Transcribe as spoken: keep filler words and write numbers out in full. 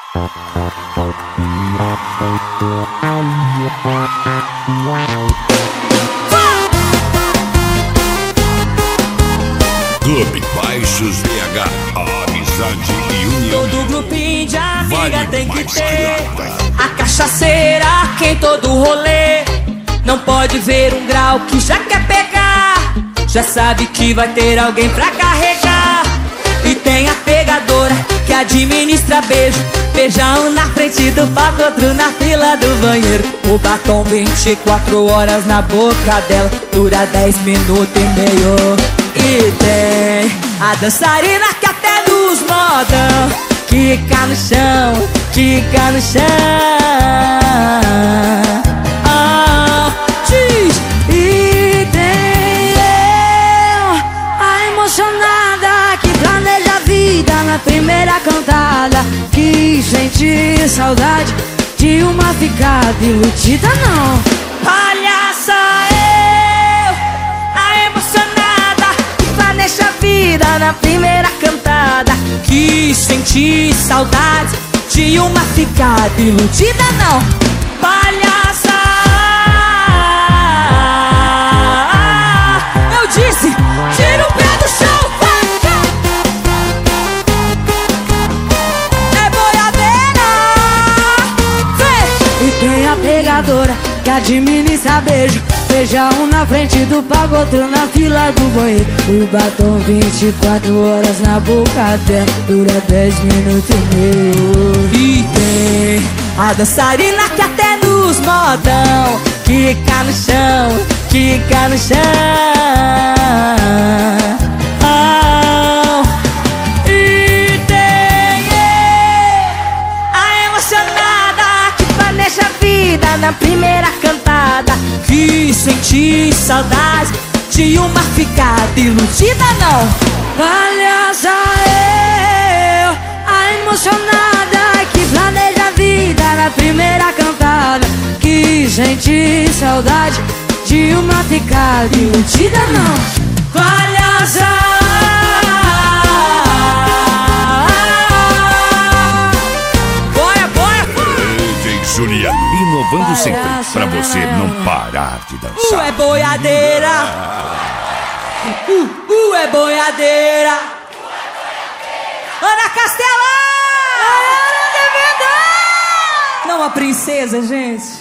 Clube Baixos B H, amizade e união. Todo grupinho de amiga Vale tem que mais ter que nada. a cachaceira que em todo rolê não pode ver um grau que já quer pegar. Já sabe que vai ter alguém pra carregar. E tem a pegadora que administra beijo. Beija um na frente do palco, outro na fila do banheiro. O batom vinte e quatro horas na boca dela dura dez minutos e meio. E tem a dançarina que até nos modão quica no chão, quica no chão. Ah, diz. E tem eu, a emocionada que planeja a vida na primeira cantada, que sente saudade de uma ficada iludida não. Palhaça eu, a emocionada que planeja a vida na primeira cantada, que senti saudade de uma ficada iludida não. Palhaça, eu disse, tira o pé do chão. É boiadeira. Vem. E tem a pegadora que administra beijo. Beija um na frente do palco, outro na fila do banheiro. O batom vinte e quatro horas na boca dela dura dez minutos e meio. E tem a dançarina que até nos modão quica no chão, quica no chão. Ah, e tem a emocionada que planeja a vida na primeira cantada, que senti saudade de uma ficada iludida não. Palhaça eu, a emocionada que planeja a vida na primeira cantada, que senti saudade de uma ficada iludida não. Palhaça, boia, boia, D J Julia, inovando sempre, pra você não parar de dançar. Uh, é boiadeira. Uh, uh, é boiadeira. Ana Castela! Não, a princesa, gente.